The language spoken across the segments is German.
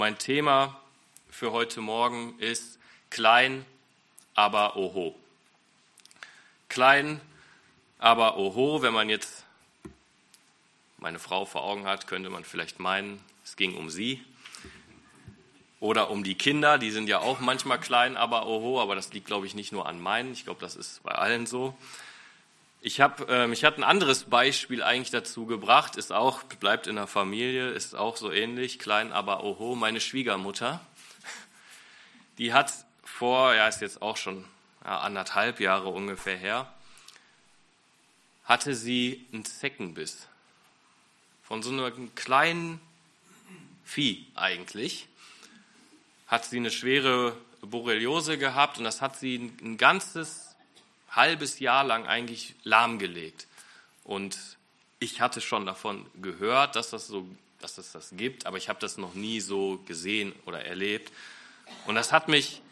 Mein Thema für heute Morgen ist klein, aber oho. Klein, aber oho. Wenn man jetzt meine Frau vor Augen hat, könnte man vielleicht meinen, es ging um sie. Oder um die Kinder, die sind ja auch manchmal klein, aber oho. Aber das liegt, glaube ich, nicht nur an meinen. Ich glaube, das ist bei allen so. Ich hatte ein anderes Beispiel eigentlich dazu gebracht, bleibt in der Familie, ist auch so ähnlich, klein, aber oho. Meine Schwiegermutter, die hat ist jetzt auch schon 1,5 Jahre ungefähr her, hatte sie einen Zeckenbiss von so einem kleinen Vieh eigentlich. Hat sie eine schwere Borreliose gehabt und das hat sie ein ganzes halbes Jahr lang eigentlich lahmgelegt. Und ich hatte schon davon gehört, dass es das gibt, aber ich habe das noch nie so gesehen oder erlebt. Und das hat mich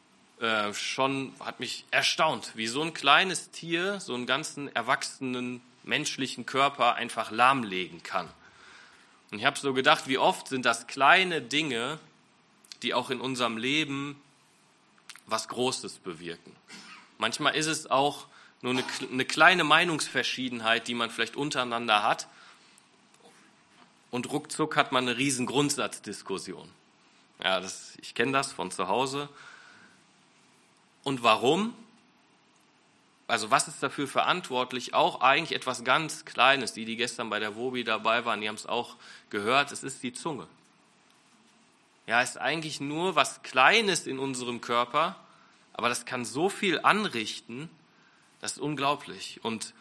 erstaunt, wie so ein kleines Tier so einen ganzen erwachsenen menschlichen Körper einfach lahmlegen kann. Und ich habe so gedacht, wie oft sind das kleine Dinge, die auch in unserem Leben was Großes bewirken. Manchmal ist es auch nur eine kleine Meinungsverschiedenheit, die man vielleicht untereinander hat. Und ruckzuck hat man eine riesen Grundsatzdiskussion. Ja, ich kenne das von zu Hause. Und warum? Also was ist dafür verantwortlich? Auch eigentlich etwas ganz Kleines. Die gestern bei der Wobi dabei waren, die haben es auch gehört. Es ist die Zunge. Ja, es ist eigentlich nur was Kleines in unserem Körper, aber das kann so viel anrichten, das ist unglaublich. Und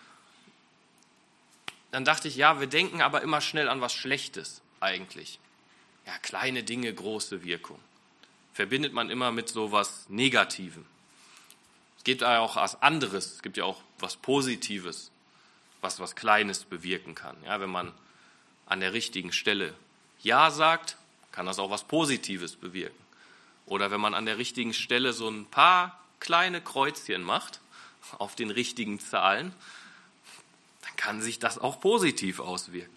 dann dachte ich, wir denken aber immer schnell an was Schlechtes eigentlich. Ja, kleine Dinge, große Wirkung. Verbindet man immer mit so was Negativem. Es gibt ja auch was anderes, es gibt ja auch was Positives, was Kleines bewirken kann. Ja, wenn man an der richtigen Stelle Ja sagt, kann das auch was Positives bewirken. Oder wenn man an der richtigen Stelle so ein paar kleine Kreuzchen macht, auf den richtigen Zahlen, dann kann sich das auch positiv auswirken.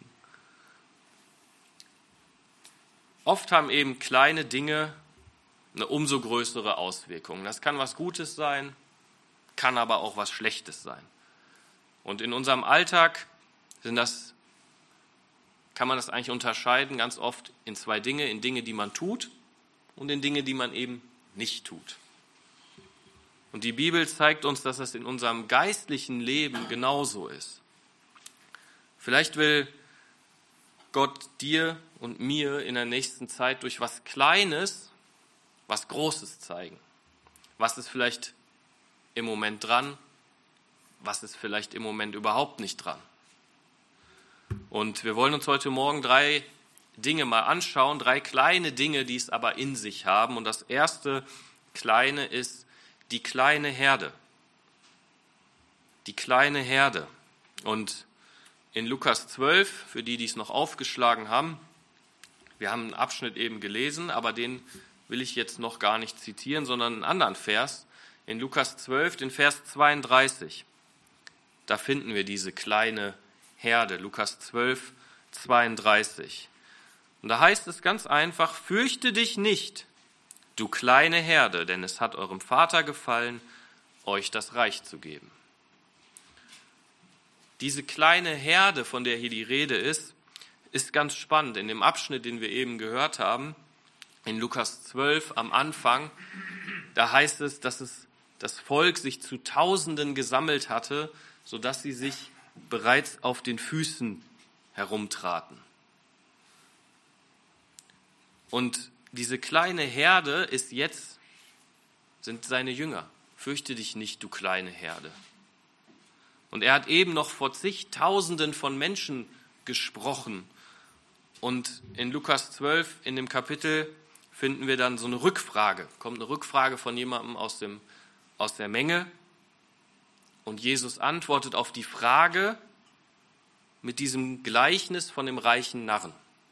Oft haben eben kleine Dinge eine umso größere Auswirkung. Das kann was Gutes sein, kann aber auch was Schlechtes sein. Und in unserem Alltag kann man das eigentlich unterscheiden, ganz oft in 2 Dinge, in Dinge, die man tut und in Dinge, die man eben nicht tut. Und die Bibel zeigt uns, dass das in unserem geistlichen Leben genauso ist. Vielleicht will Gott dir und mir in der nächsten Zeit durch was Kleines, was Großes zeigen. Was ist vielleicht im Moment dran, was ist vielleicht im Moment überhaupt nicht dran. Und wir wollen uns heute Morgen 3 Dinge mal anschauen, 3 kleine Dinge, die es aber in sich haben. Und das erste kleine ist die kleine Herde. Die kleine Herde. Und in Lukas 12, für die es noch aufgeschlagen haben, wir haben einen Abschnitt eben gelesen, aber den will ich jetzt noch gar nicht zitieren, sondern einen anderen Vers. In Lukas 12, den Vers 32, da finden wir diese kleine Herde. Lukas 12, 32. Und da heißt es ganz einfach, fürchte dich nicht, du kleine Herde, denn es hat eurem Vater gefallen, euch das Reich zu geben. Diese kleine Herde, von der hier die Rede ist ganz spannend. In dem Abschnitt, den wir eben gehört haben, in Lukas 12 am Anfang, da heißt es, dass das Volk sich zu Tausenden gesammelt hatte, sodass sie sich bereits auf den Füßen herumtraten. Und diese kleine Herde sind seine Jünger. Fürchte dich nicht, du kleine Herde. Und er hat eben noch vor zigtausenden von Menschen gesprochen. Und in Lukas 12, in dem Kapitel, finden wir dann so eine Rückfrage. Kommt eine Rückfrage von jemandem aus der Menge. Und Jesus antwortet auf die Frage mit diesem Gleichnis von dem reichen Narren.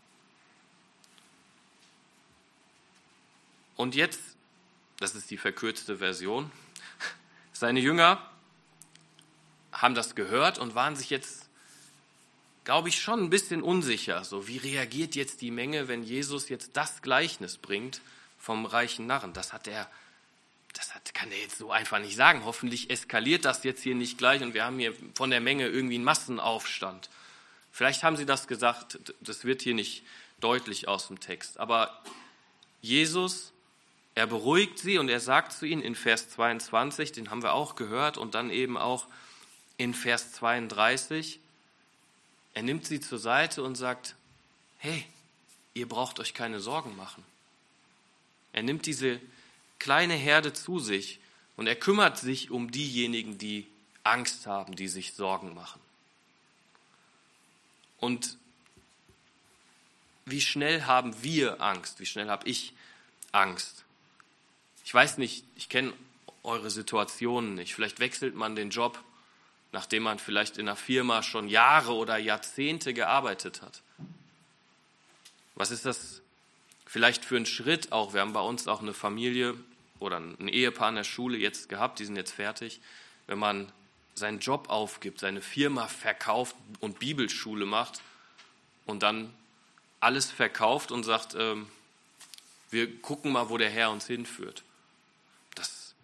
Und jetzt, das ist die verkürzte Version, seine Jünger haben das gehört und waren sich jetzt glaube ich, schon ein bisschen unsicher. So, wie reagiert jetzt die Menge, wenn Jesus jetzt das Gleichnis bringt vom reichen Narren? Kann er jetzt so einfach nicht sagen. Hoffentlich eskaliert das jetzt hier nicht gleich und wir haben hier von der Menge irgendwie einen Massenaufstand. Vielleicht haben sie das gesagt, das wird hier nicht deutlich aus dem Text. Aber Jesus, er beruhigt sie und er sagt zu ihnen in Vers 22, den haben wir auch gehört, und dann eben auch in Vers 32, er nimmt sie zur Seite und sagt, hey, ihr braucht euch keine Sorgen machen. Er nimmt diese kleine Herde zu sich und er kümmert sich um diejenigen, die Angst haben, die sich Sorgen machen. Und wie schnell haben wir Angst? Wie schnell habe ich Angst? Ich weiß nicht, ich kenne eure Situationen nicht. Vielleicht wechselt man den Job, nachdem man vielleicht in einer Firma schon Jahre oder Jahrzehnte gearbeitet hat. Was ist das vielleicht für ein Schritt auch? Wir haben bei uns auch eine Familie oder ein Ehepaar in der Schule jetzt gehabt, die sind jetzt fertig. Wenn man seinen Job aufgibt, seine Firma verkauft und Bibelschule macht und dann alles verkauft und sagt, wir gucken mal, wo der Herr uns hinführt. Das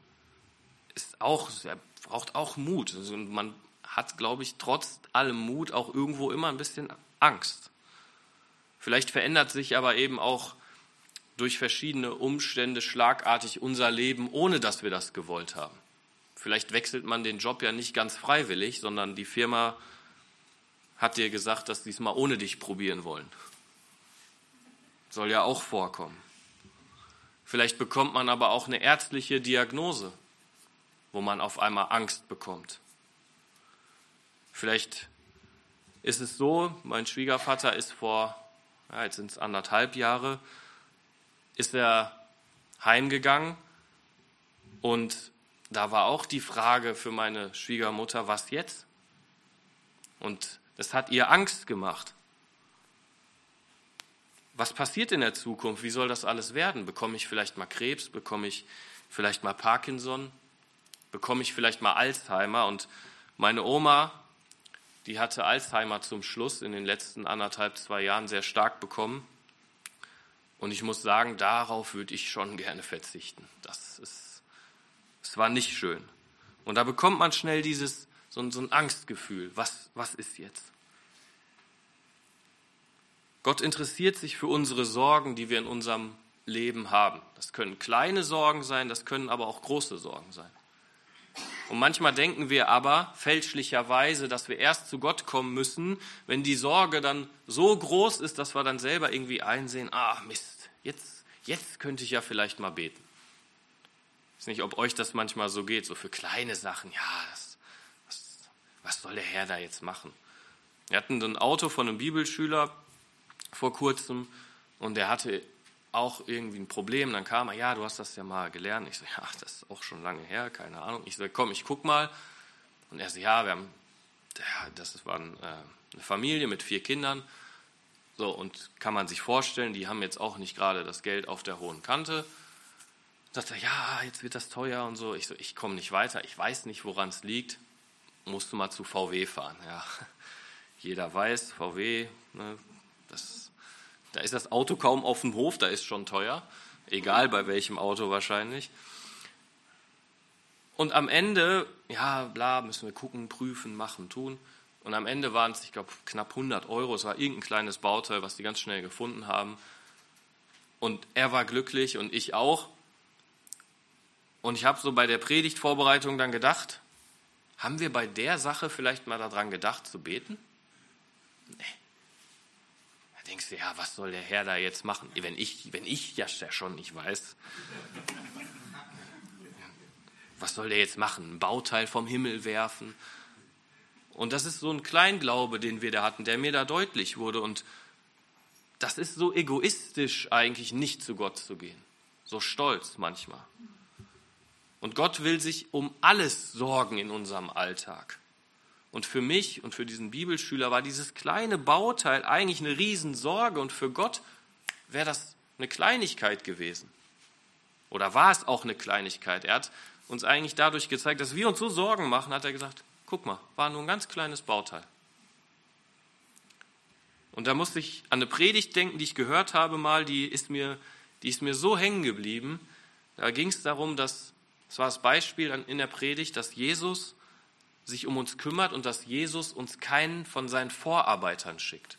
braucht auch Mut. Also man hat, glaube ich, trotz allem Mut auch irgendwo immer ein bisschen Angst. Vielleicht verändert sich aber eben auch durch verschiedene Umstände schlagartig unser Leben, ohne dass wir das gewollt haben. Vielleicht wechselt man den Job ja nicht ganz freiwillig, sondern die Firma hat dir gesagt, dass sie es mal ohne dich probieren wollen. Soll ja auch vorkommen. Vielleicht bekommt man aber auch eine ärztliche Diagnose, wo man auf einmal Angst bekommt. Vielleicht ist es so, mein Schwiegervater ist jetzt sind es 1,5 Jahre, ist er heimgegangen und da war auch die Frage für meine Schwiegermutter, was jetzt? Und das hat ihr Angst gemacht. Was passiert in der Zukunft? Wie soll das alles werden? Bekomme ich vielleicht mal Krebs? Bekomme ich vielleicht mal Parkinson? Bekomme ich vielleicht mal Alzheimer? Und meine Oma, die hatte Alzheimer zum Schluss in den letzten 1,5, 2 Jahren sehr stark bekommen. Und ich muss sagen, darauf würde ich schon gerne verzichten. Es war nicht schön. Und da bekommt man schnell so ein Angstgefühl. Was ist jetzt? Gott interessiert sich für unsere Sorgen, die wir in unserem Leben haben. Das können kleine Sorgen sein, das können aber auch große Sorgen sein. Und manchmal denken wir aber fälschlicherweise, dass wir erst zu Gott kommen müssen, wenn die Sorge dann so groß ist, dass wir dann selber irgendwie einsehen, Mist, jetzt könnte ich ja vielleicht mal beten. Ich weiß nicht, ob euch das manchmal so geht, so für kleine Sachen, was soll der Herr da jetzt machen? Wir hatten ein Auto von einem Bibelschüler vor kurzem und der hatte auch irgendwie ein Problem. Dann kam er, du hast das ja mal gelernt. Ich so, das ist auch schon lange her, keine Ahnung. Ich so, komm, ich guck mal. Und er so, das war eine Familie mit 4 Kindern. So, und kann man sich vorstellen, die haben jetzt auch nicht gerade das Geld auf der hohen Kante. Dann sagt er, jetzt wird das teuer und so. Ich so, ich komme nicht weiter, ich weiß nicht, woran es liegt. Musst du mal zu VW fahren. Ja, jeder weiß, VW, ne, da ist das Auto kaum auf dem Hof, da ist schon teuer. Egal bei welchem Auto wahrscheinlich. Und am Ende, müssen wir gucken, prüfen, machen, tun. Und am Ende waren es, ich glaube, knapp 100 €. Es war irgendein kleines Bauteil, was die ganz schnell gefunden haben. Und er war glücklich und ich auch. Und ich habe so bei der Predigtvorbereitung dann gedacht, haben wir bei der Sache vielleicht mal daran gedacht zu beten? Nee. Da denkst du, was soll der Herr da jetzt machen? Wenn ich ja schon nicht weiß. Was soll der jetzt machen? Ein Bauteil vom Himmel werfen? Und das ist so ein Kleinglaube, den wir da hatten, der mir da deutlich wurde. Und das ist so egoistisch eigentlich, nicht zu Gott zu gehen. So stolz manchmal. Und Gott will sich um alles sorgen in unserem Alltag. Und für mich und für diesen Bibelschüler war dieses kleine Bauteil eigentlich eine Riesensorge. Und für Gott wäre das eine Kleinigkeit gewesen. Oder war es auch eine Kleinigkeit? Er hat uns eigentlich dadurch gezeigt, dass wir uns so Sorgen machen, hat er gesagt, guck mal, war nur ein ganz kleines Bauteil. Und da musste ich an eine Predigt denken, die ich gehört habe mal, die ist mir so hängen geblieben. Da ging es darum, das war das Beispiel in der Predigt, dass Jesus sich um uns kümmert und dass Jesus uns keinen von seinen Vorarbeitern schickt.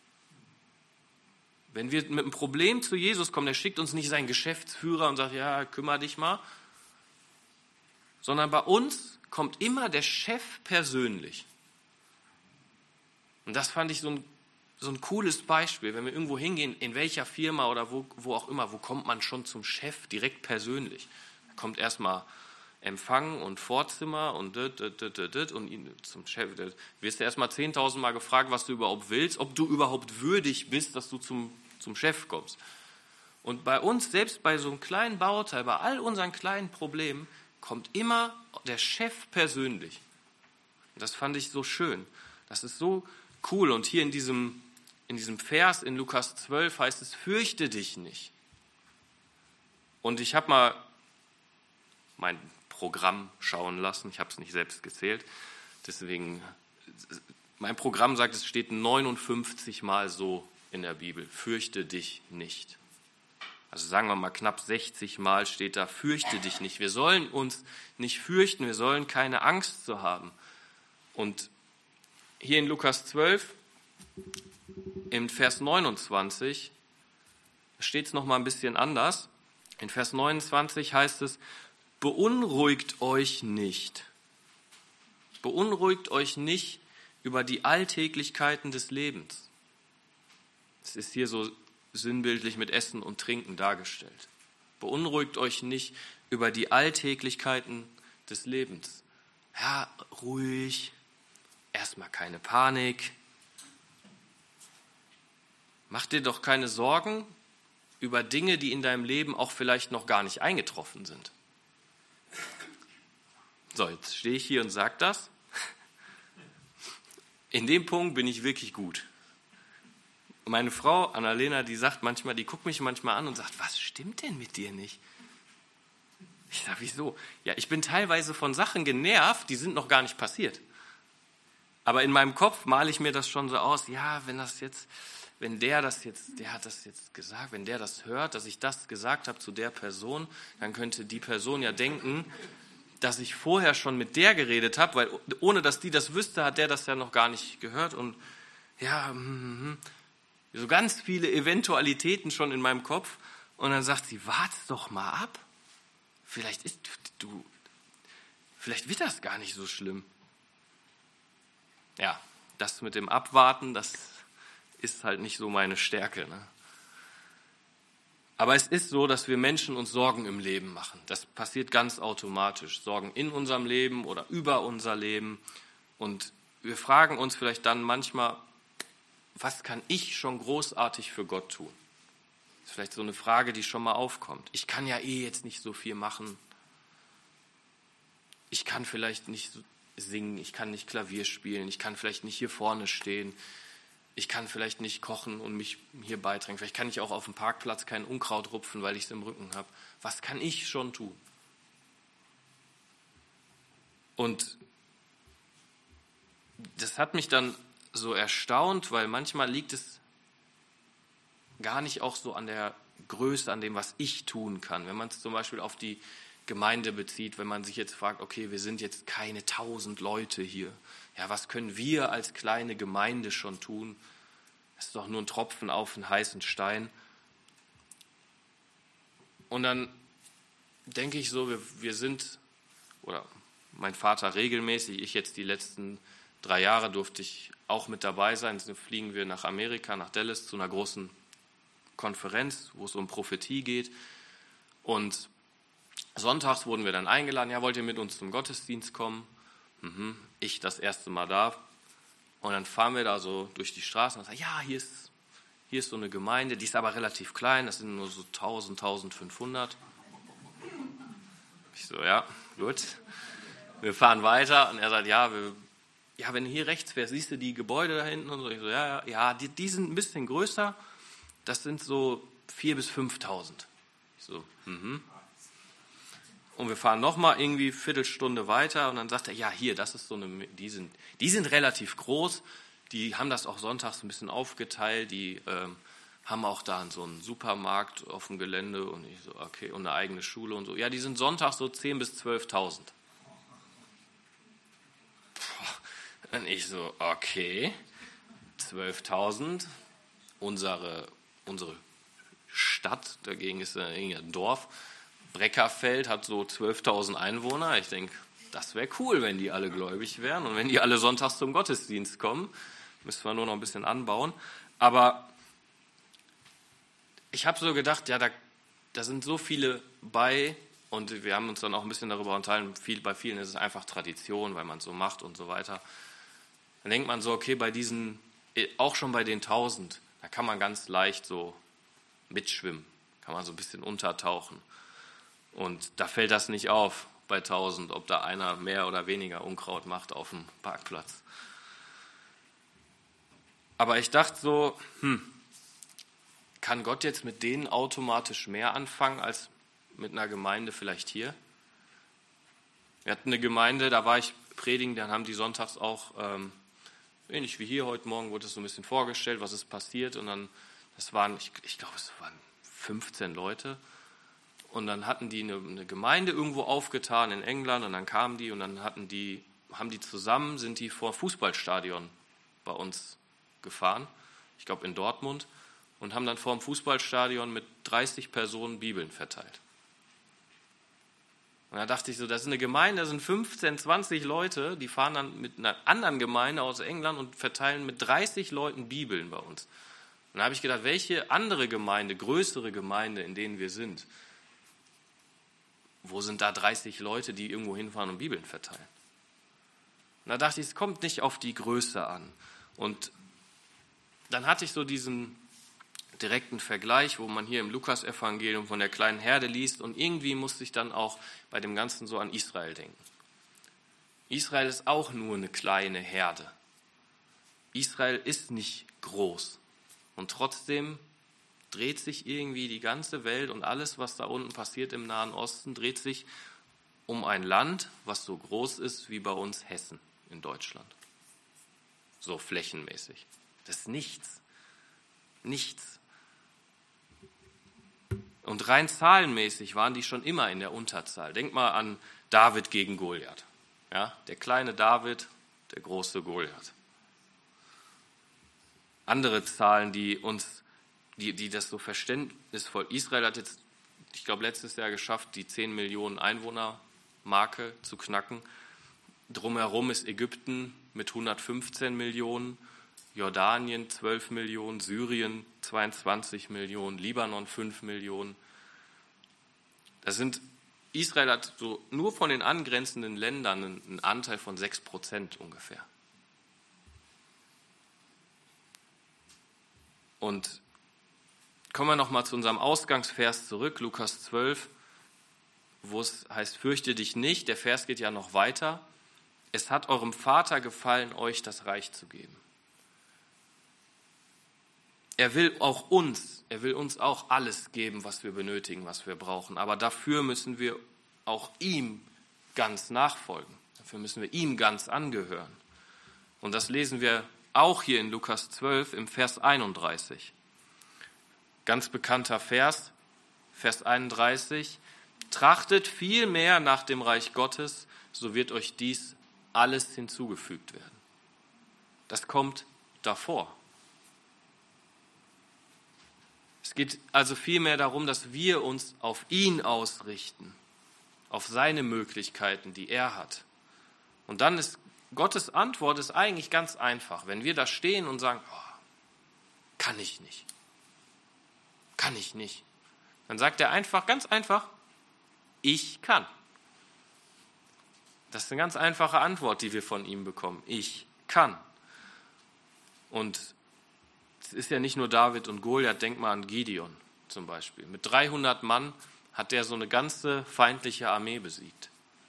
Wenn wir mit einem Problem zu Jesus kommen, der schickt uns nicht seinen Geschäftsführer und sagt, ja, kümmere dich mal, sondern bei uns kommt immer der Chef persönlich. Und das fand ich so ein cooles Beispiel, wenn wir irgendwo hingehen, in welcher Firma oder wo auch immer, wo kommt man schon zum Chef direkt persönlich? Da kommt erstmal Empfang und Vorzimmer und zum Chef. Da wirst du erstmal 10.000 Mal gefragt, was du überhaupt willst, ob du überhaupt würdig bist, dass du zum Chef kommst. Und bei uns, selbst bei so einem kleinen Bauteil, bei all unseren kleinen Problemen, kommt immer der Chef persönlich. Und das fand ich so schön. Das ist so cool. Und hier in diesem Vers in Lukas 12 heißt es, fürchte dich nicht. Und ich habe mal mein Programm schauen lassen. Ich habe es nicht selbst gezählt. Deswegen, mein Programm sagt, es steht 59 Mal so in der Bibel. Fürchte dich nicht. Also sagen wir mal knapp 60 Mal steht da, fürchte dich nicht. Wir sollen uns nicht fürchten, wir sollen keine Angst zu haben. Und hier in Lukas 12, im Vers 29, steht es nochmal ein bisschen anders. In Vers 29 heißt es, beunruhigt euch nicht. Beunruhigt euch nicht über die Alltäglichkeiten des Lebens. Es ist hier so sinnbildlich mit Essen und Trinken dargestellt. Beunruhigt euch nicht über die Alltäglichkeiten des Lebens. Ja, ruhig, erstmal keine Panik. Mach dir doch keine Sorgen über Dinge, die in deinem Leben auch vielleicht noch gar nicht eingetroffen sind. So, jetzt stehe ich hier und sage das. In dem Punkt bin ich wirklich gut. Meine Frau, Annalena, die guckt mich manchmal an und sagt, was stimmt denn mit dir nicht? Ich sage, wieso? Ja, ich bin teilweise von Sachen genervt, die sind noch gar nicht passiert. Aber in meinem Kopf male ich mir das schon so aus, ja, der hat das jetzt gesagt, wenn der das hört, dass ich das gesagt habe zu der Person, dann könnte die Person ja denken, dass ich vorher schon mit der geredet habe, weil ohne dass die das wüsste, hat der das ja noch gar nicht gehört. Und ja, so ganz viele Eventualitäten schon in meinem Kopf. Und dann sagt sie, warte doch mal ab. Vielleicht wird das gar nicht so schlimm. Ja, das mit dem Abwarten, das ist halt nicht so meine Stärke. Ne? Aber es ist so, dass wir Menschen uns Sorgen im Leben machen. Das passiert ganz automatisch. Sorgen in unserem Leben oder über unser Leben. Und wir fragen uns vielleicht dann manchmal, was kann ich schon großartig für Gott tun? Das ist vielleicht so eine Frage, die schon mal aufkommt. Ich kann ja jetzt nicht so viel machen. Ich kann vielleicht nicht singen, ich kann nicht Klavier spielen, ich kann vielleicht nicht hier vorne stehen, ich kann vielleicht nicht kochen und mich hier beitragen. Vielleicht kann ich auch auf dem Parkplatz kein Unkraut rupfen, weil ich es im Rücken habe. Was kann ich schon tun? Und das hat mich dann so erstaunt, weil manchmal liegt es gar nicht auch so an der Größe, an dem, was ich tun kann. Wenn man es zum Beispiel auf die Gemeinde bezieht, wenn man sich jetzt fragt, okay, wir sind jetzt keine 1000 Leute hier. Ja, was können wir als kleine Gemeinde schon tun? Das ist doch nur ein Tropfen auf einen heißen Stein. Und dann denke ich so, wir sind, oder mein Vater regelmäßig, ich jetzt die letzten 3 Jahre durfte ich auch mit dabei sein. Dann fliegen wir nach Amerika, nach Dallas, zu einer großen Konferenz, wo es um Prophetie geht. Und sonntags wurden wir dann eingeladen, ja, wollt ihr mit uns zum Gottesdienst kommen? Ich das erste Mal da. Und dann fahren wir da so durch die Straßen und sagen, ja, hier ist so eine Gemeinde, die ist aber relativ klein, das sind nur so 1000, 1500. Ich so, ja, gut. Wir fahren weiter und er sagt, ja, wenn du hier rechts fährst, siehst du die Gebäude da hinten und so. Ich so, ja, die sind ein bisschen größer, das sind so 4.000 bis 5.000. Ich so, Und wir fahren nochmal irgendwie eine Viertelstunde weiter und dann sagt er, ja, hier, das ist so eine, die sind relativ groß, die haben das auch sonntags ein bisschen aufgeteilt, die haben auch da so einen Supermarkt auf dem Gelände und ich so, okay, und eine eigene Schule und so. Ja, die sind sonntags so 10.000 bis 12.000. Und ich so, okay, 12.000, unsere Stadt, dagegen ist ein Dorf, Breckerfeld hat so 12.000 Einwohner. Ich denke, das wäre cool, wenn die alle gläubig wären und wenn die alle sonntags zum Gottesdienst kommen. Müssen wir nur noch ein bisschen anbauen. Aber ich habe so gedacht, ja, da sind so viele bei und wir haben uns dann auch ein bisschen darüber unterhalten. Bei vielen ist es einfach Tradition, weil man es so macht und so weiter. Dann denkt man so, okay, auch schon bei den 1.000, da kann man ganz leicht so mitschwimmen, kann man so ein bisschen untertauchen. Und da fällt das nicht auf bei 1.000, ob da einer mehr oder weniger Unkraut macht auf dem Parkplatz. Aber ich dachte so, kann Gott jetzt mit denen automatisch mehr anfangen als mit einer Gemeinde vielleicht hier? Wir hatten eine Gemeinde, da war ich predigen, dann haben die sonntags auch, ähnlich wie hier heute Morgen, wurde es so ein bisschen vorgestellt, was ist passiert. Und dann, ich glaube, es waren 15 Leute. Und dann hatten die eine Gemeinde irgendwo aufgetan in England und dann kamen die und dann haben die zusammen, sind die vor Fußballstadion bei uns gefahren, ich glaube in Dortmund, und haben dann vor dem Fußballstadion mit 30 Personen Bibeln verteilt. Und da dachte ich so, das ist eine Gemeinde, da sind 15, 20 Leute, die fahren dann mit einer anderen Gemeinde aus England und verteilen mit 30 Leuten Bibeln bei uns. Und da habe ich gedacht, welche andere Gemeinde, größere Gemeinde, in denen wir sind, wo sind da 30 Leute, die irgendwo hinfahren und Bibeln verteilen? Und da dachte ich, es kommt nicht auf die Größe an. Und dann hatte ich so diesen direkten Vergleich, wo man hier im Lukas-Evangelium von der kleinen Herde liest und irgendwie musste ich dann auch bei dem Ganzen so an Israel denken. Israel ist auch nur eine kleine Herde. Israel ist nicht groß und trotzdem dreht sich irgendwie die ganze Welt und alles, was da unten passiert im Nahen Osten, dreht sich um ein Land, was so groß ist wie bei uns Hessen in Deutschland. So flächenmäßig. Das ist nichts. Nichts. Und rein zahlenmäßig waren die schon immer in der Unterzahl. Denk mal an David gegen Goliath. Ja, der kleine David, der große Goliath. Andere Zahlen, die das so verständnisvoll. Israel hat jetzt, ich glaube, letztes Jahr geschafft, die 10 Millionen Einwohner-Marke zu knacken. Drumherum ist Ägypten mit 115 Millionen, Jordanien 12 Millionen, Syrien 22 Millionen, Libanon 5 Millionen. Israel hat so nur von den angrenzenden Ländern einen Anteil von 6% ungefähr. Und kommen wir nochmal zu unserem Ausgangsvers zurück, Lukas 12, wo es heißt, fürchte dich nicht. Der Vers geht ja noch weiter. Es hat eurem Vater gefallen, euch das Reich zu geben. Er will uns auch alles geben, was wir benötigen, was wir brauchen. Aber dafür müssen wir auch ihm ganz nachfolgen. Dafür müssen wir ihm ganz angehören. Und das lesen wir auch hier in Lukas 12 im Vers 31. Ganz bekannter Vers, Vers 31. Trachtet viel mehr nach dem Reich Gottes, so wird euch dies alles hinzugefügt werden. Das kommt davor. Es geht also vielmehr darum, dass wir uns auf ihn ausrichten, auf seine Möglichkeiten, die er hat. Und dann ist Gottes Antwort ist eigentlich ganz einfach. Wenn wir da stehen und sagen, kann ich nicht, dann sagt er einfach, ganz einfach, ich kann. Das ist eine ganz einfache Antwort, die wir von ihm bekommen. Ich kann. Und es ist ja nicht nur David und Goliath, denk mal an Gideon zum Beispiel. Mit 300 Mann hat der so eine ganze feindliche Armee besiegt.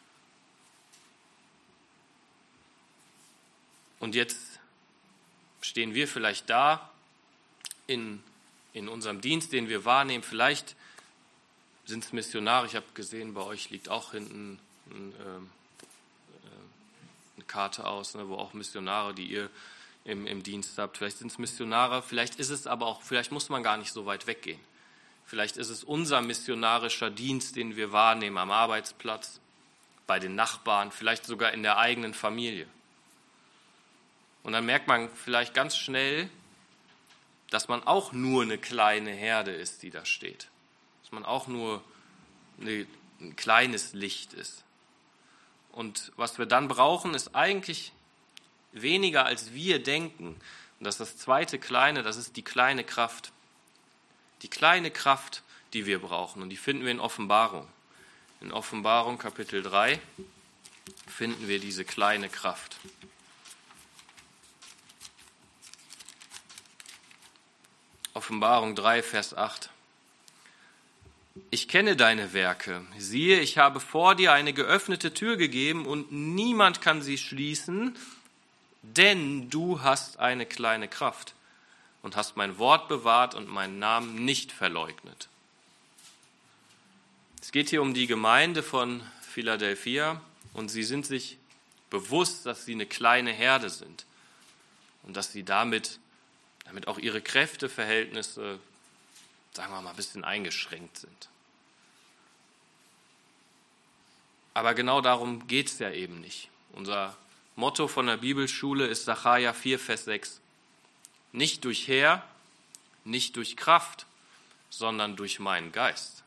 Und jetzt stehen wir vielleicht da in unserem Dienst, den wir wahrnehmen. Vielleicht sind es Missionare. Ich habe gesehen, bei euch liegt auch hinten eine Karte aus, wo auch Missionare, die ihr im Dienst habt. Vielleicht sind es Missionare, vielleicht ist es aber auch, vielleicht muss man gar nicht so weit weggehen. Vielleicht ist es unser missionarischer Dienst, den wir wahrnehmen am Arbeitsplatz, bei den Nachbarn, vielleicht sogar in der eigenen Familie. Und dann merkt man vielleicht ganz schnell, dass man auch nur eine kleine Herde ist, die da steht. Dass man auch nur ein kleines Licht ist. Und was wir dann brauchen, ist eigentlich weniger, als wir denken. Und das ist das zweite Kleine, das ist die kleine Kraft. Die kleine Kraft, die wir brauchen. Und die finden wir in Offenbarung. In Offenbarung Kapitel 3 finden wir diese kleine Kraft. Offenbarung 3, Vers 8. Ich kenne deine Werke. Siehe, ich habe vor dir eine geöffnete Tür gegeben und niemand kann sie schließen, denn du hast eine kleine Kraft und hast mein Wort bewahrt und meinen Namen nicht verleugnet. Es geht hier um die Gemeinde von Philadelphia und sie sind sich bewusst, dass sie eine kleine Herde sind und dass sie damit auch ihre Kräfteverhältnisse, sagen wir mal, ein bisschen eingeschränkt sind. Aber genau darum geht es ja eben nicht. Unser Motto von der Bibelschule ist Sacharja 4, Vers 6. Nicht durch Heer, nicht durch Kraft, sondern durch meinen Geist.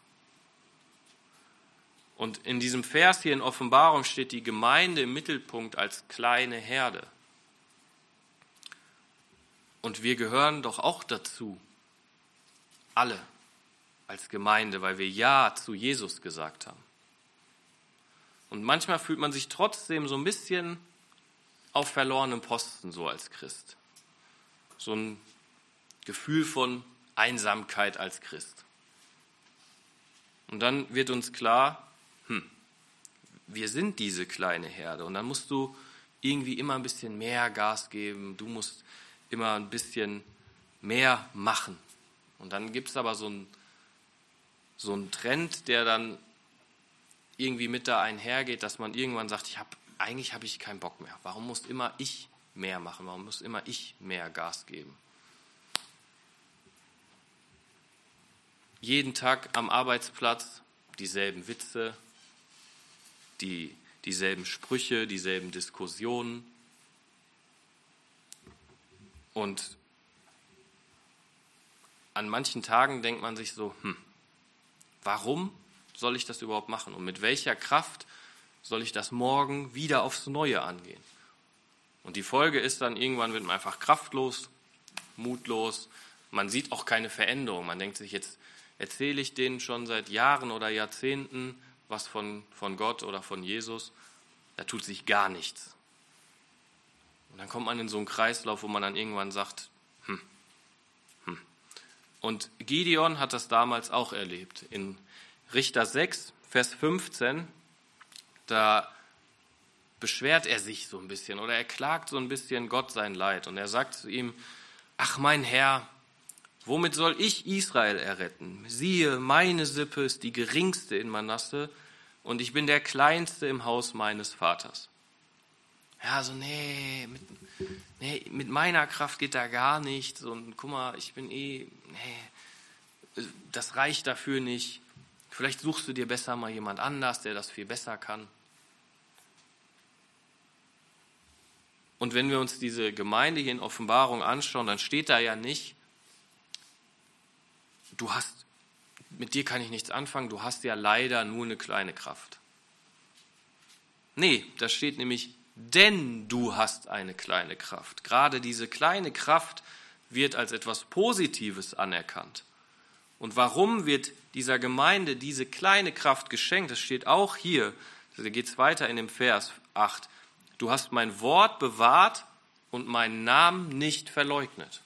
Und in diesem Vers hier in Offenbarung steht die Gemeinde im Mittelpunkt als kleine Herde. Und wir gehören doch auch dazu, alle als Gemeinde, weil wir Ja zu Jesus gesagt haben. Und manchmal fühlt man sich trotzdem so ein bisschen auf verlorenem Posten so als Christ. So ein Gefühl von Einsamkeit als Christ. Und dann wird uns klar, wir sind diese kleine Herde. Und dann musst du irgendwie immer ein bisschen mehr Gas geben. Du musst immer ein bisschen mehr machen. Und dann gibt es aber so einen Trend, der dann irgendwie mit da einhergeht, dass man irgendwann sagt, eigentlich habe ich keinen Bock mehr. Warum muss immer ich mehr machen? Warum muss immer ich mehr Gas geben? Jeden Tag am Arbeitsplatz dieselben Witze, dieselben Sprüche, dieselben Diskussionen. Und an manchen Tagen denkt man sich so, warum soll ich das überhaupt machen? Und mit welcher Kraft soll ich das morgen wieder aufs Neue angehen? Und die Folge ist dann, irgendwann wird man einfach kraftlos, mutlos. Man sieht auch keine Veränderung. Man denkt sich, jetzt erzähle ich denen schon seit Jahren oder Jahrzehnten was von Gott oder von Jesus. Da tut sich gar nichts. Und dann kommt man in so einen Kreislauf, wo man dann irgendwann sagt, Und Gideon hat das damals auch erlebt. In Richter 6, Vers 15, da beschwert er sich so ein bisschen oder er klagt so ein bisschen Gott sein Leid. Und er sagt zu ihm, ach mein Herr, womit soll ich Israel erretten? Siehe, meine Sippe ist die geringste in Manasse und ich bin der Kleinste im Haus meines Vaters. Ja, so, mit meiner Kraft geht da gar nichts und guck mal, ich bin das reicht dafür nicht. Vielleicht suchst du dir besser mal jemand anders, der das viel besser kann. Und wenn wir uns diese Gemeinde hier in Offenbarung anschauen, dann steht da ja nicht, mit dir kann ich nichts anfangen, du hast ja leider nur eine kleine Kraft. Nee, da steht nämlich, denn du hast eine kleine Kraft. Gerade diese kleine Kraft wird als etwas Positives anerkannt. Und warum wird dieser Gemeinde diese kleine Kraft geschenkt? Das steht auch hier, da geht es weiter in dem Vers 8. Du hast mein Wort bewahrt und meinen Namen nicht verleugnet.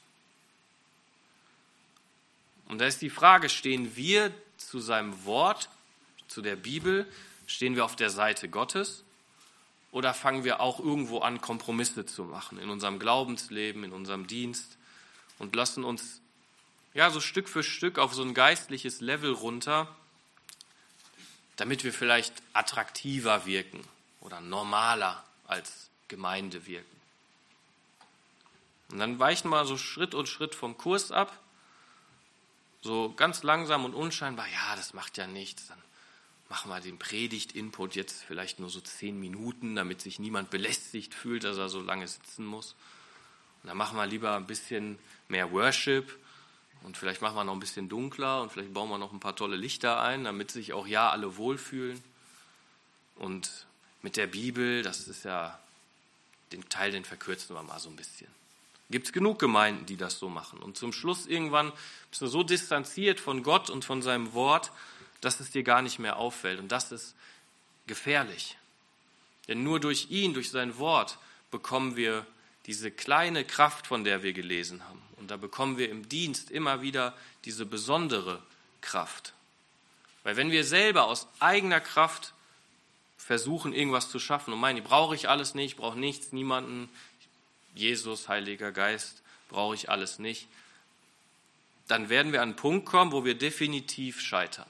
Und da ist die Frage, stehen wir zu seinem Wort, zu der Bibel, stehen wir auf der Seite Gottes oder fangen wir auch irgendwo an, Kompromisse zu machen in unserem Glaubensleben, in unserem Dienst und lassen uns so Stück für Stück auf so ein geistliches Level runter, damit wir vielleicht attraktiver wirken oder normaler als Gemeinde wirken. Und dann weichen wir so Schritt und Schritt vom Kurs ab, so ganz langsam und unscheinbar, ja, das macht ja nichts, dann machen wir den Predigt-Input jetzt vielleicht nur so 10 Minuten, damit sich niemand belästigt fühlt, dass er so lange sitzen muss. Und dann machen wir lieber ein bisschen mehr Worship und vielleicht machen wir noch ein bisschen dunkler und vielleicht bauen wir noch ein paar tolle Lichter ein, damit sich auch ja alle wohlfühlen. Und mit der Bibel, das ist ja, den Teil, den verkürzen wir mal so ein bisschen. Gibt es genug Gemeinden, die das so machen. Und zum Schluss irgendwann bist du so distanziert von Gott und von seinem Wort, dass es dir gar nicht mehr auffällt. Und das ist gefährlich. Denn nur durch ihn, durch sein Wort, bekommen wir diese kleine Kraft, von der wir gelesen haben. Und da bekommen wir im Dienst immer wieder diese besondere Kraft. Weil wenn wir selber aus eigener Kraft versuchen, irgendwas zu schaffen und meinen, die brauche ich alles nicht, brauche nichts, niemanden, Jesus, Heiliger Geist, brauche ich alles nicht, dann werden wir an einen Punkt kommen, wo wir definitiv scheitern.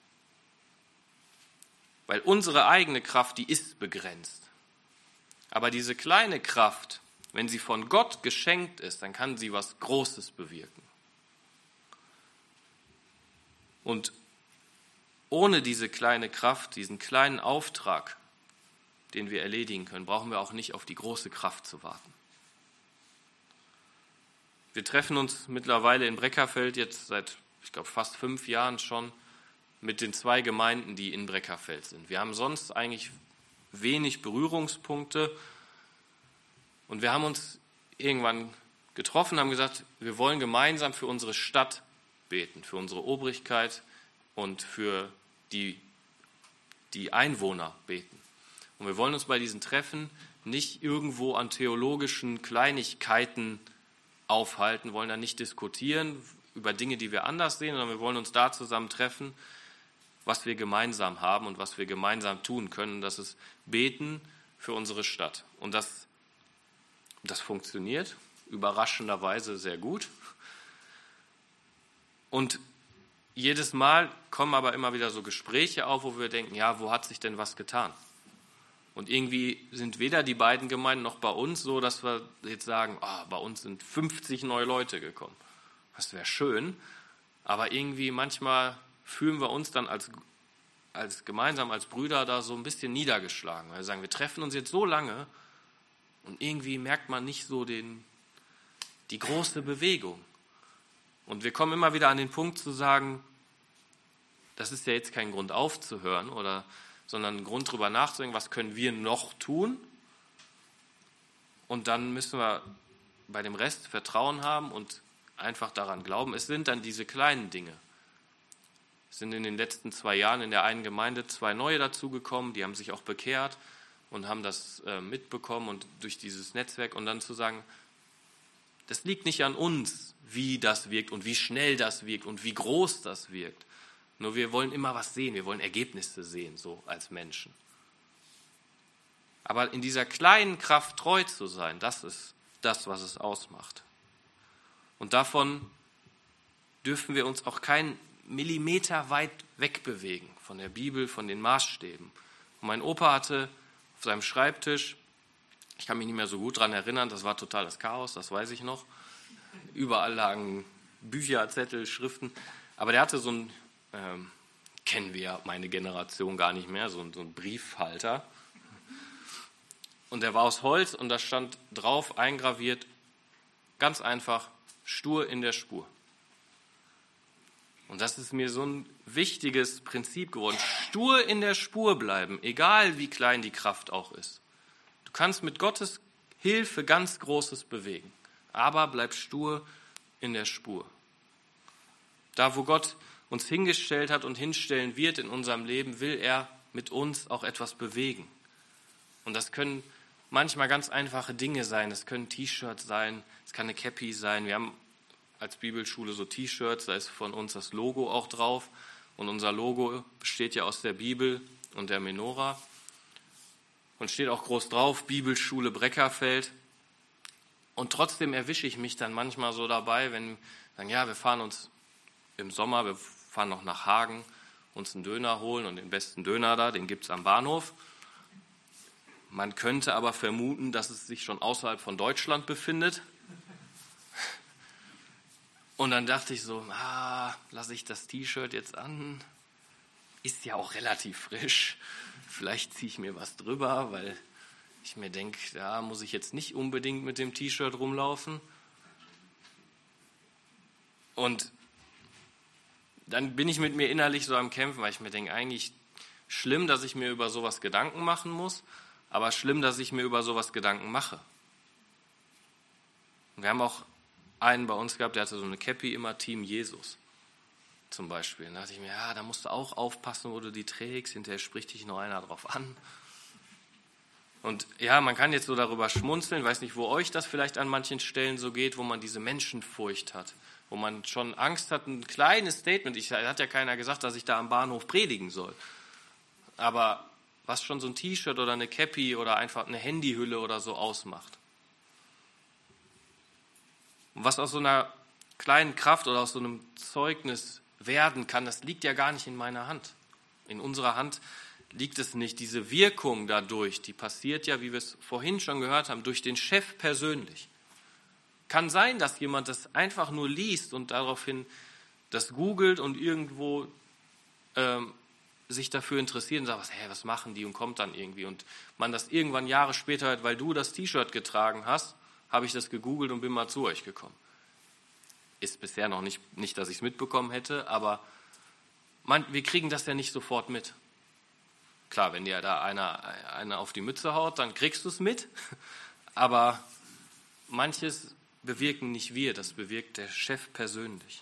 Weil unsere eigene Kraft, die ist begrenzt. Aber diese kleine Kraft, wenn sie von Gott geschenkt ist, dann kann sie was Großes bewirken. Und ohne diese kleine Kraft, diesen kleinen Auftrag, den wir erledigen können, brauchen wir auch nicht auf die große Kraft zu warten. Wir treffen uns mittlerweile in Breckerfeld jetzt seit, ich glaube, fast 5 Jahren schon mit den 2 Gemeinden, die in Breckerfeld sind. Wir haben sonst eigentlich wenig Berührungspunkte und wir haben uns irgendwann getroffen, haben gesagt, wir wollen gemeinsam für unsere Stadt beten, für unsere Obrigkeit und für die Einwohner beten. Und wir wollen uns bei diesen Treffen nicht irgendwo an theologischen Kleinigkeiten aufhalten, wollen da nicht diskutieren über Dinge, die wir anders sehen, sondern wir wollen uns da zusammen treffen, was wir gemeinsam haben und was wir gemeinsam tun können. Das ist Beten für unsere Stadt. Und das funktioniert überraschenderweise sehr gut. Und jedes Mal kommen aber immer wieder so Gespräche auf, wo wir denken, ja, wo hat sich denn was getan? Und irgendwie sind weder die beiden Gemeinden noch bei uns so, dass wir jetzt sagen, bei uns sind 50 neue Leute gekommen. Das wäre schön, aber irgendwie manchmal fühlen wir uns dann als gemeinsam als Brüder da so ein bisschen niedergeschlagen. Weil wir sagen, wir treffen uns jetzt so lange und irgendwie merkt man nicht so die große Bewegung. Und wir kommen immer wieder an den Punkt zu sagen, das ist ja jetzt kein Grund aufzuhören, sondern ein Grund darüber nachzudenken, was können wir noch tun? Und dann müssen wir bei dem Rest Vertrauen haben und einfach daran glauben. Es sind dann diese kleinen Dinge. Es sind in den letzten 2 Jahren in der einen Gemeinde 2 neue dazugekommen, die haben sich auch bekehrt und haben das mitbekommen und durch dieses Netzwerk und dann zu sagen, das liegt nicht an uns, wie das wirkt und wie schnell das wirkt und wie groß das wirkt. Nur wir wollen immer was sehen, wir wollen Ergebnisse sehen, so als Menschen. Aber in dieser kleinen Kraft treu zu sein, das ist das, was es ausmacht. Und davon dürfen wir uns auch keinen Millimeter weit wegbewegen von der Bibel, von den Maßstäben. Und mein Opa hatte auf seinem Schreibtisch, ich kann mich nicht mehr so gut daran erinnern, das war totales Chaos, das weiß ich noch. Überall lagen Bücher, Zettel, Schriften. Aber der hatte so ein, kennen wir meine Generation gar nicht mehr, so ein Briefhalter. Und der war aus Holz und da stand drauf eingraviert, ganz einfach, stur in der Spur. Und das ist mir so ein wichtiges Prinzip geworden. Stur in der Spur bleiben, egal wie klein die Kraft auch ist. Du kannst mit Gottes Hilfe ganz Großes bewegen, aber bleib stur in der Spur. Da, wo Gott uns hingestellt hat und hinstellen wird in unserem Leben, will er mit uns auch etwas bewegen. Und das können manchmal ganz einfache Dinge sein. Das können T-Shirts sein, es kann eine Cappy sein. Wir haben als Bibelschule so T-Shirts, da ist von uns das Logo auch drauf. Und unser Logo besteht ja aus der Bibel und der Menora. Und steht auch groß drauf, Bibelschule Breckerfeld. Und trotzdem erwische ich mich dann manchmal so dabei, wenn wir sagen, ja, wir fahren uns im Sommer, wir fahren noch nach Hagen, uns einen Döner holen und den besten Döner da, den gibt es am Bahnhof. Man könnte aber vermuten, dass es sich schon außerhalb von Deutschland befindet. Und dann dachte ich so, lasse ich das T-Shirt jetzt an? Ist ja auch relativ frisch. Vielleicht ziehe ich mir was drüber, weil ich mir denke, da muss ich jetzt nicht unbedingt mit dem T-Shirt rumlaufen. Und dann bin ich mit mir innerlich so am Kämpfen, weil ich mir denke, eigentlich schlimm, dass ich mir über sowas Gedanken machen muss, aber schlimm, dass ich mir über sowas Gedanken mache. Und wir haben auch einen bei uns gehabt, der hatte so eine Cappy, immer Team Jesus zum Beispiel. Da dachte ich mir, da musst du auch aufpassen, wo du die trägst, hinterher spricht dich noch einer drauf an. Und ja, man kann jetzt so darüber schmunzeln, weiß nicht, wo euch das vielleicht an manchen Stellen so geht, wo man diese Menschenfurcht hat, wo man schon Angst hat, ein kleines Statement, hat ja keiner gesagt, dass ich da am Bahnhof predigen soll. Aber was schon so ein T-Shirt oder eine Cappy oder einfach eine Handyhülle oder so ausmacht. Und was aus so einer kleinen Kraft oder aus so einem Zeugnis werden kann, das liegt ja gar nicht in meiner Hand. In unserer Hand liegt es nicht. Diese Wirkung dadurch, die passiert ja, wie wir es vorhin schon gehört haben, durch den Chef persönlich. Kann sein, dass jemand das einfach nur liest und daraufhin das googelt und irgendwo sich dafür interessiert und sagt, was machen die, und kommt dann irgendwie. Und man das irgendwann Jahre später hört, weil du das T-Shirt getragen hast, habe ich das gegoogelt und bin mal zu euch gekommen. Ist bisher noch nicht, dass ich es mitbekommen hätte, aber wir kriegen das ja nicht sofort mit. Klar, wenn dir da einer auf die Mütze haut, dann kriegst du es mit, aber manches bewirken nicht wir, das bewirkt der Chef persönlich.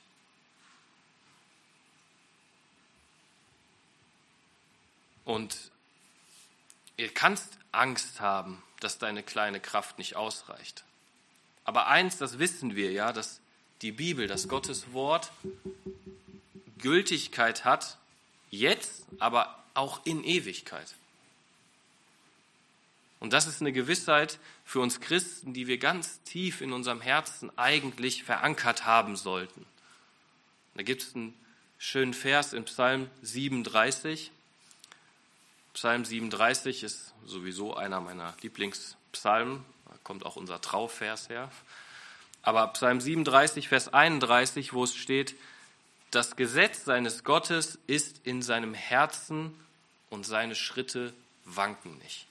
Und ihr kannst Angst haben, dass deine kleine Kraft nicht ausreicht. Aber eins, das wissen wir ja, dass die Bibel, dass Gottes Wort Gültigkeit hat, jetzt, aber auch in Ewigkeit. Und das ist eine Gewissheit für uns Christen, die wir ganz tief in unserem Herzen eigentlich verankert haben sollten. Da gibt es einen schönen Vers in Psalm 37. Psalm 37 ist sowieso einer meiner Lieblingspsalmen, da kommt auch unser Trauvers her. Aber Psalm 37, Vers 31, wo es steht, das Gesetz seines Gottes ist in seinem Herzen und seine Schritte wanken nicht.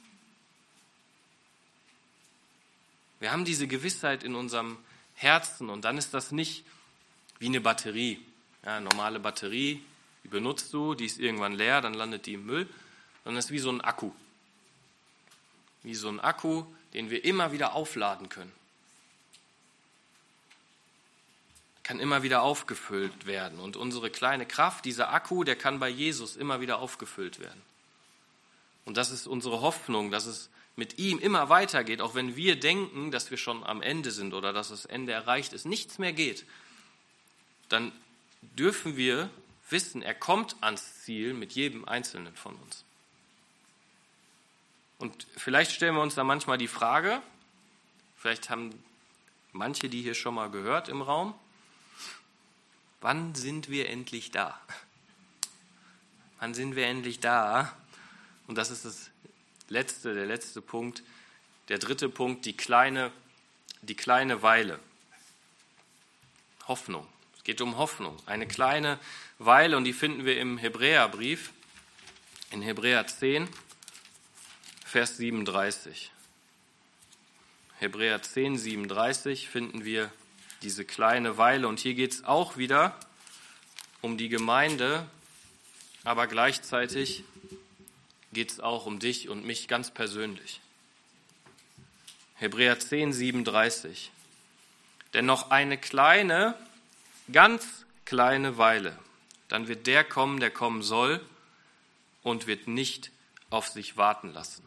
Wir haben diese Gewissheit in unserem Herzen und dann ist das nicht wie eine Batterie. Ja, eine normale Batterie, die benutzt du, die ist irgendwann leer, dann landet die im Müll. Sondern es ist wie so ein Akku. Wie so ein Akku, den wir immer wieder aufladen können. Kann immer wieder aufgefüllt werden. Und unsere kleine Kraft, dieser Akku, der kann bei Jesus immer wieder aufgefüllt werden. Und das ist unsere Hoffnung, dass es mit ihm immer weitergeht, auch wenn wir denken, dass wir schon am Ende sind oder dass das Ende erreicht ist, nichts mehr geht. Dann dürfen wir wissen, er kommt ans Ziel mit jedem Einzelnen von uns. Und vielleicht stellen wir uns da manchmal die Frage, vielleicht haben manche die hier schon mal gehört im Raum, wann sind wir endlich da? Wann sind wir endlich da? Und das ist der letzte Punkt. Der dritte Punkt, die kleine Weile. Hoffnung. Es geht um Hoffnung. Eine kleine Weile, und die finden wir im Hebräerbrief, in Hebräer 10, Vers 37. Hebräer 10, 37 finden wir diese kleine Weile. Und hier geht es auch wieder um die Gemeinde, aber gleichzeitig geht es auch um dich und mich ganz persönlich. Hebräer 10, 37. Denn noch eine kleine, ganz kleine Weile, dann wird der kommen, der kommen soll, und wird nicht auf sich warten lassen.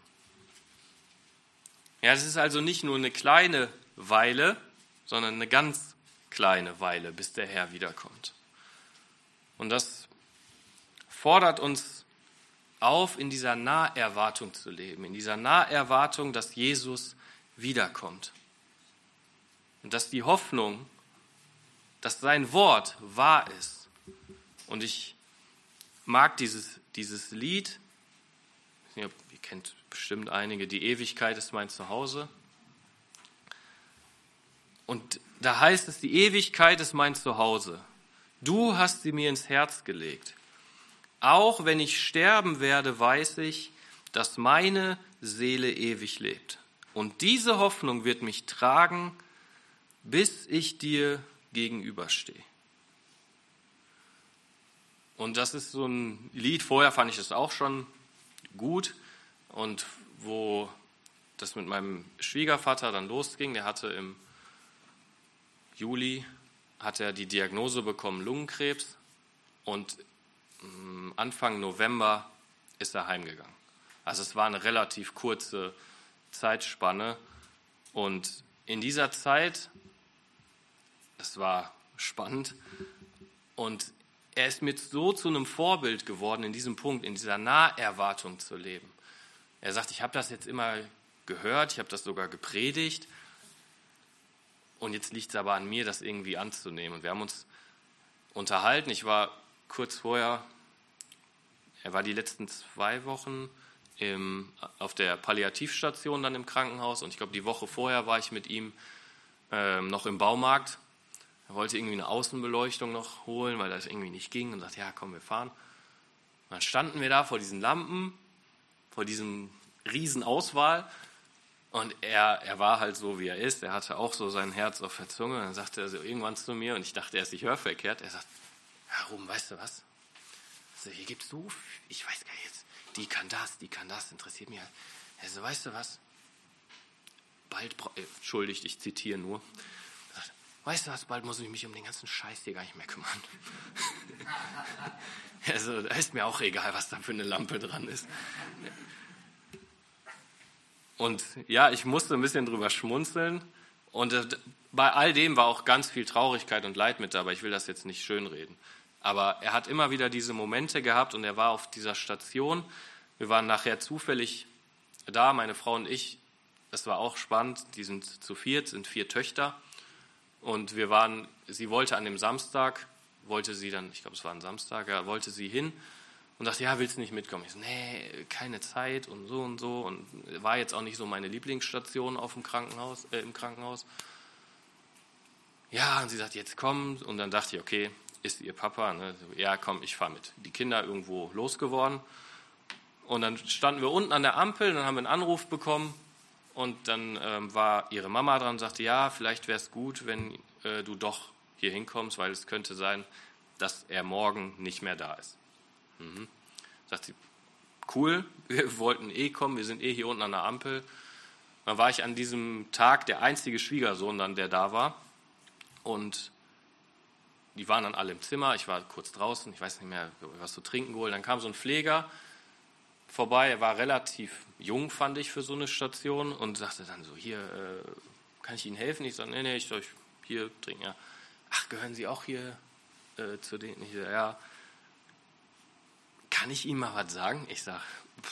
Ja, es ist also nicht nur eine kleine Weile, sondern eine ganz kleine Weile, bis der Herr wiederkommt. Und das fordert uns auf, in dieser Naherwartung zu leben, in dieser Naherwartung, dass Jesus wiederkommt. Und dass die Hoffnung, dass sein Wort wahr ist. Und ich mag dieses Lied, ihr kennt bestimmt einige, die Ewigkeit ist mein Zuhause. Und da heißt es, die Ewigkeit ist mein Zuhause. Du hast sie mir ins Herz gelegt. Auch wenn ich sterben werde, weiß ich, dass meine Seele ewig lebt. Und diese Hoffnung wird mich tragen, bis ich dir gegenüberstehe. Und das ist so ein Lied, vorher fand ich das auch schon gut. Und wo das mit meinem Schwiegervater dann losging, der hatte im Juli hat er die Diagnose bekommen, Lungenkrebs. Und Anfang November ist er heimgegangen. Also es war eine relativ kurze Zeitspanne. Und in dieser Zeit, das war spannend, und er ist mir so zu einem Vorbild geworden in diesem Punkt, in dieser Naherwartung zu leben. Er sagt, ich habe das jetzt immer gehört, ich habe das sogar gepredigt und jetzt liegt es aber an mir, das irgendwie anzunehmen. Und wir haben uns unterhalten, ich war kurz vorher, er war die letzten 2 Wochen auf der Palliativstation dann im Krankenhaus und ich glaube, die Woche vorher war ich mit ihm noch im Baumarkt. Er wollte irgendwie eine Außenbeleuchtung noch holen, weil das irgendwie nicht ging und sagte, ja komm, wir fahren. Und dann standen wir da vor diesen Lampen, vor diesem riesen Auswahl und er war halt so, wie er ist. Er hatte auch so sein Herz auf der Zunge und dann sagte er so irgendwann zu mir und ich dachte erst, ich höre verkehrt. Er sagt, ja Ruben, weißt du was? Also, hier gibt's so viel, ich weiß gar nicht jetzt, die kann das, interessiert mich halt. Also, weißt du was? Entschuldigt, ich zitiere nur. Weißt du was, bald muss ich mich um den ganzen Scheiß hier gar nicht mehr kümmern. Also, da ist mir auch egal, was da für eine Lampe dran ist. Und ja, ich musste ein bisschen drüber schmunzeln. Und bei all dem war auch ganz viel Traurigkeit und Leid mit dabei. Ich will das jetzt nicht schönreden. Aber er hat immer wieder diese Momente gehabt und er war auf dieser Station. Wir waren nachher zufällig da, meine Frau und ich. Das war auch spannend. Die sind zu viert, sind 4 Töchter. Und sie wollte an dem Samstag, ich glaube es war ein Samstag, ja, wollte sie hin und dachte, ja, willst du nicht mitkommen? Ich so, nee, keine Zeit und so und so. Und war jetzt auch nicht so meine Lieblingsstation im Krankenhaus. Ja, und sie sagt, jetzt komm. Und dann dachte ich, okay, ist ihr Papa? Ne? Ja, komm, ich fahre mit. Die Kinder irgendwo losgeworden. Und dann standen wir unten an der Ampel, dann haben wir einen Anruf bekommen. Und dann war ihre Mama dran und sagte, ja, vielleicht wäre es gut, wenn du doch hier hinkommst, weil es könnte sein, dass er morgen nicht mehr da ist. Sagt sie, cool, wir wollten kommen, wir sind hier unten an der Ampel. Dann war ich an diesem Tag der einzige Schwiegersohn dann, der da war. Und die waren dann alle im Zimmer, ich war kurz draußen, ich weiß nicht mehr, was zu trinken geholt. Dann kam so ein Pfleger vorbei, er war relativ jung, fand ich, für so eine Station und sagte dann so, hier, kann ich Ihnen helfen? Ich sage, nee, ich soll hier trinken. Ja. Ach, gehören Sie auch hier zu denen? Ich sage, ja. Kann ich Ihnen mal was sagen? Ich sage,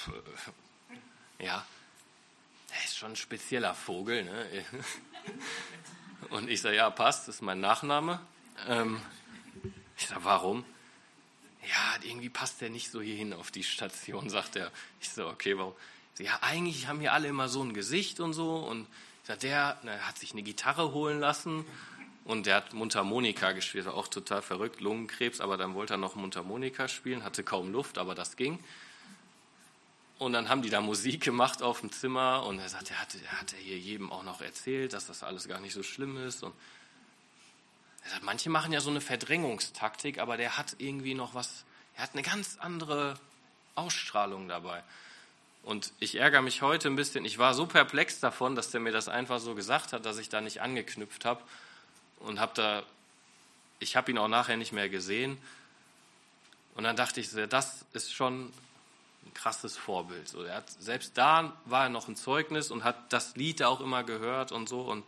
ja, er ist schon ein spezieller Vogel. Ne? Und ich sage, ja, passt, das ist mein Nachname. Ich sage, warum? Ja, irgendwie passt der nicht so hier hin auf die Station, sagt er. Ich so, okay, warum? So, ja, eigentlich haben hier alle immer so ein Gesicht und so. Und ich sag, der hat sich eine Gitarre holen lassen und der hat Mundharmonika gespielt, auch total verrückt, Lungenkrebs, aber dann wollte er noch Mundharmonika spielen, hatte kaum Luft, aber das ging. Und dann haben die da Musik gemacht auf dem Zimmer und er sagt, er hat hier jedem auch noch erzählt, dass das alles gar nicht so schlimm ist. Und er sagt, manche machen ja so eine Verdrängungstaktik, aber der hat irgendwie noch was, er hat eine ganz andere Ausstrahlung dabei. Und ich ärgere mich heute ein bisschen, ich war so perplex davon, dass der mir das einfach so gesagt hat, dass ich da nicht angeknüpft habe und ich habe ihn auch nachher nicht mehr gesehen. Und dann dachte ich, das ist schon ein krasses Vorbild. So, selbst da war er noch ein Zeugnis und hat das Lied auch immer gehört und so. Und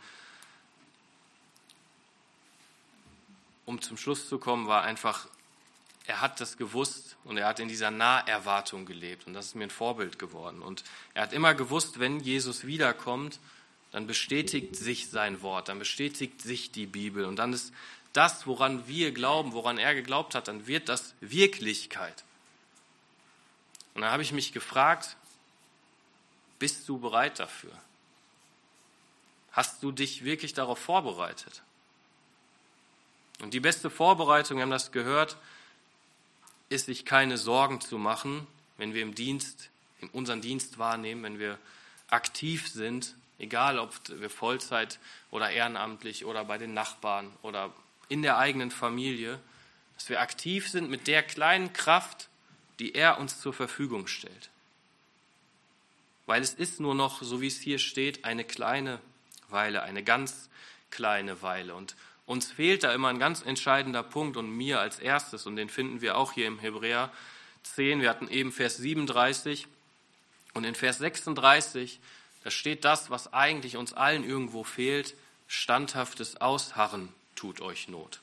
um zum Schluss zu kommen, war einfach, er hat das gewusst und er hat in dieser Naherwartung gelebt und das ist mir ein Vorbild geworden. Und er hat immer gewusst, wenn Jesus wiederkommt, dann bestätigt sich sein Wort, dann bestätigt sich die Bibel und dann ist das, woran wir glauben, woran er geglaubt hat, dann wird das Wirklichkeit. Und dann habe ich mich gefragt, bist du bereit dafür? Hast du dich wirklich darauf vorbereitet? Und die beste Vorbereitung, wir haben das gehört, ist, sich keine Sorgen zu machen, wenn wir in unseren Dienst wahrnehmen, wenn wir aktiv sind, egal ob wir Vollzeit oder ehrenamtlich oder bei den Nachbarn oder in der eigenen Familie, dass wir aktiv sind mit der kleinen Kraft, die er uns zur Verfügung stellt. Weil es ist nur noch, so wie es hier steht, eine kleine Weile, eine ganz kleine Weile. Und uns fehlt da immer ein ganz entscheidender Punkt und mir als erstes, und den finden wir auch hier im Hebräer 10, wir hatten eben Vers 37 und in Vers 36, da steht das, was eigentlich uns allen irgendwo fehlt, standhaftes Ausharren tut euch Not.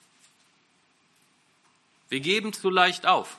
Wir geben zu leicht auf.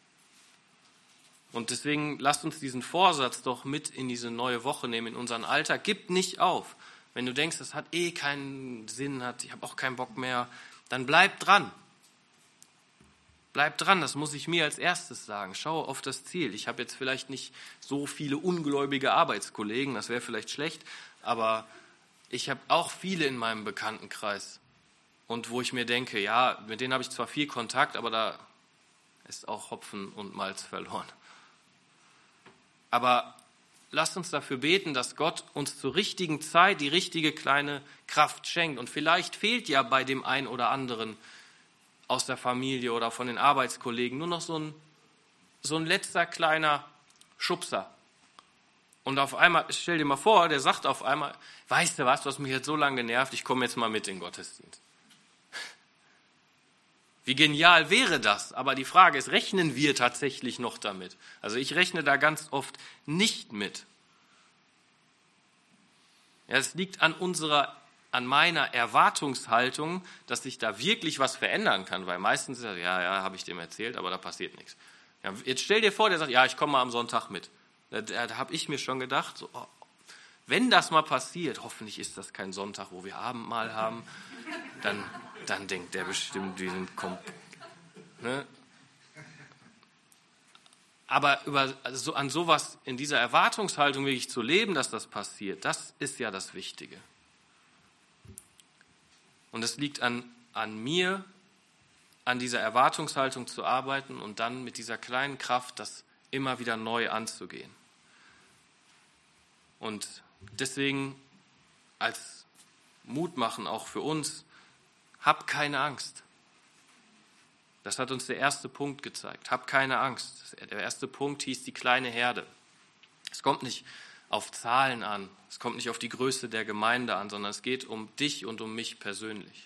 Und deswegen lasst uns diesen Vorsatz doch mit in diese neue Woche nehmen, in unseren Alltag. Gib nicht auf. Wenn du denkst, das hat keinen Sinn, ich habe auch keinen Bock mehr, dann bleib dran. Bleib dran, das muss ich mir als erstes sagen. Schau auf das Ziel. Ich habe jetzt vielleicht nicht so viele ungläubige Arbeitskollegen, das wäre vielleicht schlecht, aber ich habe auch viele in meinem Bekanntenkreis. Und wo ich mir denke, ja, mit denen habe ich zwar viel Kontakt, aber da ist auch Hopfen und Malz verloren. Aber lasst uns dafür beten, dass Gott uns zur richtigen Zeit die richtige kleine Kraft schenkt. Und vielleicht fehlt ja bei dem einen oder anderen aus der Familie oder von den Arbeitskollegen nur noch so ein letzter kleiner Schubser. Und auf einmal, stell dir mal vor, der sagt auf einmal, weißt du was mich jetzt so lange genervt, ich komme jetzt mal mit in den Gottesdienst. Wie genial wäre das? Aber die Frage ist, rechnen wir tatsächlich noch damit? Also ich rechne da ganz oft nicht mit. Ja, es liegt an meiner Erwartungshaltung, dass sich da wirklich was verändern kann, weil meistens ist das, ja, habe ich dem erzählt, aber da passiert nichts. Ja, jetzt stell dir vor, der sagt, ja, ich komme mal am Sonntag mit. Da habe ich mir schon gedacht, so, wenn das mal passiert, hoffentlich ist das kein Sonntag, wo wir Abendmahl haben, dann denkt der bestimmt, wir sind ne? Aber an sowas, in dieser Erwartungshaltung wirklich zu leben, dass das passiert, das ist ja das Wichtige. Und es liegt an mir, an dieser Erwartungshaltung zu arbeiten und dann mit dieser kleinen Kraft das immer wieder neu anzugehen. Und deswegen als Mut machen auch für uns, hab keine Angst. Das hat uns der erste Punkt gezeigt. Hab keine Angst. Der erste Punkt hieß die kleine Herde. Es kommt nicht auf Zahlen an, es kommt nicht auf die Größe der Gemeinde an, sondern es geht um dich und um mich persönlich.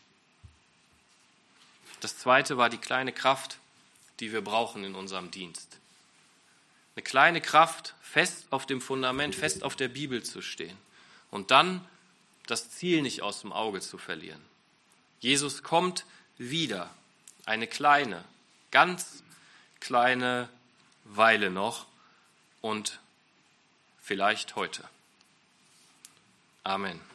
Das zweite war die kleine Kraft, die wir brauchen in unserem Dienst. Eine kleine Kraft, fest auf dem Fundament, fest auf der Bibel zu stehen und dann das Ziel nicht aus dem Auge zu verlieren. Jesus kommt wieder, eine kleine, ganz kleine Weile noch und vielleicht heute. Amen.